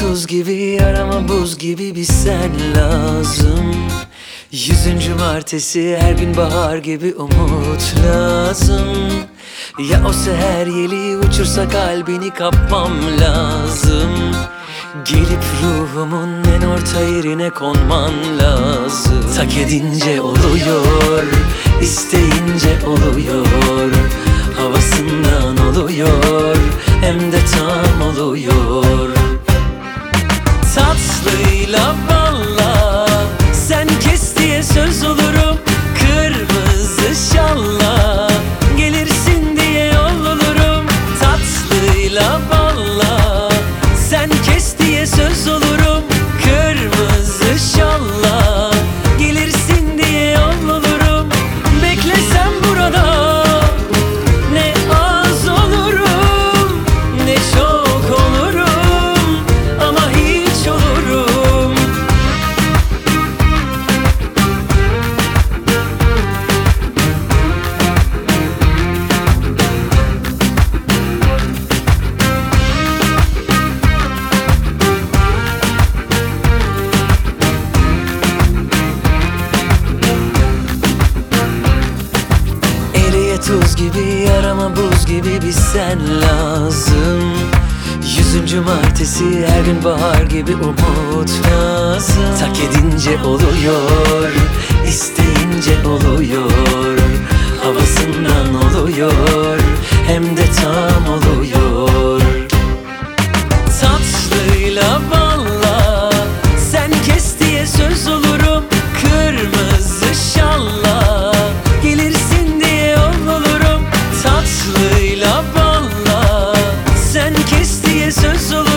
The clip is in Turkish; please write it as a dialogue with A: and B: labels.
A: tuz gibi, yarama buz gibi bir sen lazım. 100. martesi, her gün bahar gibi umut lazım. Ya o seher yeli uçursa kalbini kapmam lazım. Gelip ruhumun en orta yerine konman lazım. Tak edince oluyor, isteyince oluyor. Havasından oluyor, hem de tam oluyor. Tatlıyla balla sen kes diye söz olurum. Kırmızı şalla gelirsin diye yol olurum. Tatlıyla balla sen kes diye söz olurum. Kırmızı şalla gelirsin diye yol olurum. Beklesem burada ne az olurum ne çok olurum, ama hiç olurum. Tuz gibi, yarama buz gibi bir sen lazım. 100. martesi, her gün bahar gibi umut lazım. Tak edince oluyor, isteyince oluyor. Havasından oluyor, hem de tam oluyor. Tatlıyla balla sen kes diye söz olurum. Kırmızı şalla gelirsin diye yol olurum. Tatlıyla balla sen kes diye söz olurum.